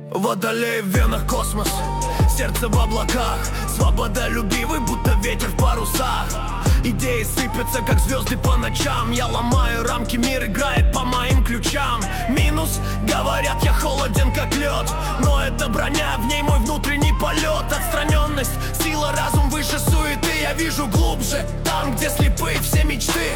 Водолей в венах космос, сердце в облаках, свободолюбивый, будто ветер в парусах. Идеи сыпятся, как звезды по ночам. Я ломаю рамки, мир играет по моим ключам. Минус, говорят, я холоден, как лед, но это броня, в ней мой внутренний полет. Отстраненность, сила, разум выше суеты. Я вижу глубже, там, где слепы все мечты.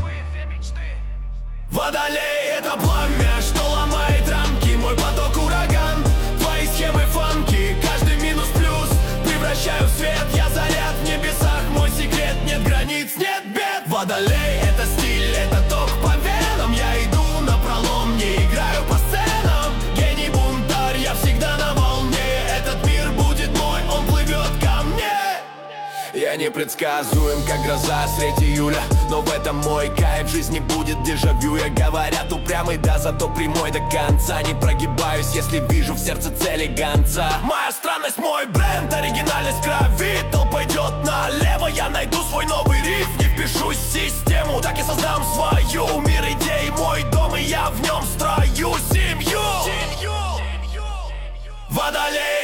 Водолей — это пламя, что ломает рамки. Мой поток ураган, твои схемы фанки. Каждый минус плюс превращаю в свет. Я заряд в небесах, мой секрет. Нет границ, нет бед. Водолей — это стиль, это ток по венам. Я иду напролом, не играю по сценам. Гений бунтарь, я всегда на волне. Этот мир будет мой, он плывет ко мне. Я непредсказуем, как гроза средь июля, но в этом мой кайф, в жизни будет дежавю. Я, говорят, упрямый, да зато прямой до конца. Не прогибаюсь, если вижу в сердце цели гонца. Моя странность, мой бренд, оригинальность крови. Толпа идет налево, я найду свой новый риф. Не впишусь в систему, так и создам свою. Мир идей, мой дом, и я в нем строю семью. Водолей